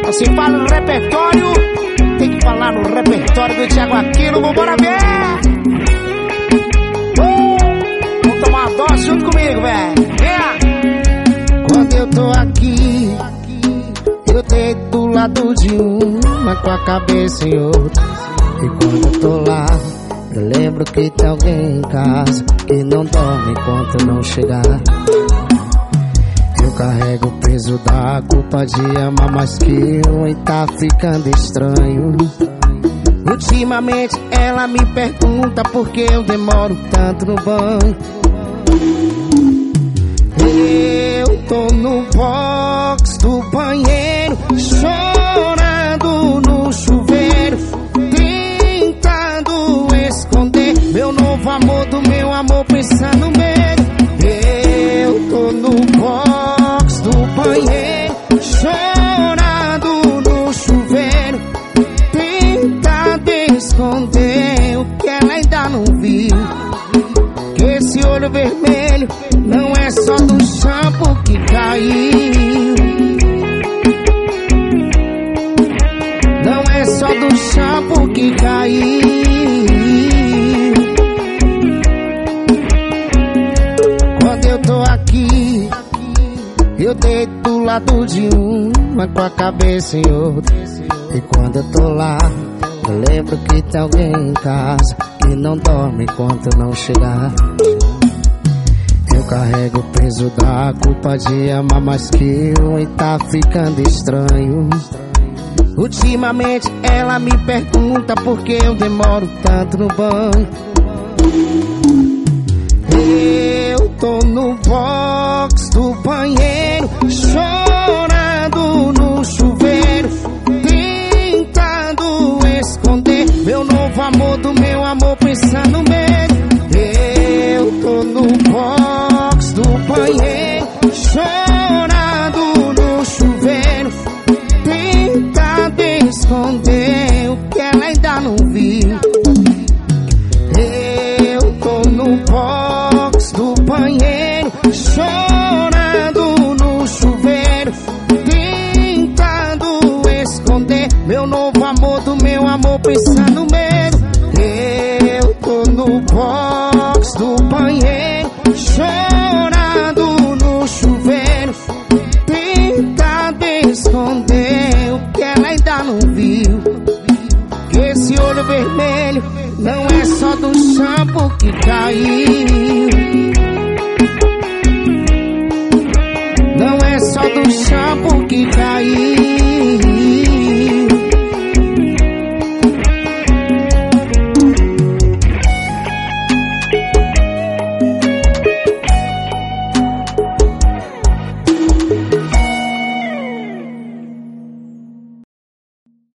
Se fala no repertório, tem que falar no repertório do Thiago Aquino. Vambora ver! Vamos tomar uma dose junto comigo, velho. Quando eu tô aqui, eu deito do lado de uma com a cabeça em outra. E quando eu tô lá, eu lembro que tem alguém em casa que não dorme enquanto não chegar. Eu carrego o peso da culpa de amar mais que um e tá ficando estranho. Ultimamente ela me pergunta por que eu demoro tanto no banho. Eu tô no box do banheiro, chorando no chuveiro, tentando esconder meu novo amor do meu amor, pensando mesmo. Eu tô no box do banheiro, chorando no chuveiro, tentando esconder o que ela ainda não viu. Que esse olho vermelho não é só do shampoo que caiu, não é só do shampoo que caiu. Quando eu tô aqui, eu deito do lado de uma com a cabeça em outra. E quando eu tô lá, eu lembro que tem alguém em casa que não dorme enquanto não chegar. Eu carrego o peso da culpa de amar mais que um e tá ficando estranho. Ultimamente ela me pergunta por que eu demoro tanto no banho. Eu tô no box do banheiro, chorando no chuveiro, tentando esconder meu novo amor do meu amor, pensando mesmo. Eu tô no box do banheiro, chorando no chuveiro, tentando esconder o que ela ainda não viu. Eu tô no box do banheiro, chorando no chuveiro, tentando esconder meu novo amor do meu amor, pensando mesmo. Eu tô no box do banheiro, chorando no chuveiro, tentando esconder o que ela ainda não viu. Que esse olho vermelho não é só do shampoo que caiu, não é só do shampoo que caiu.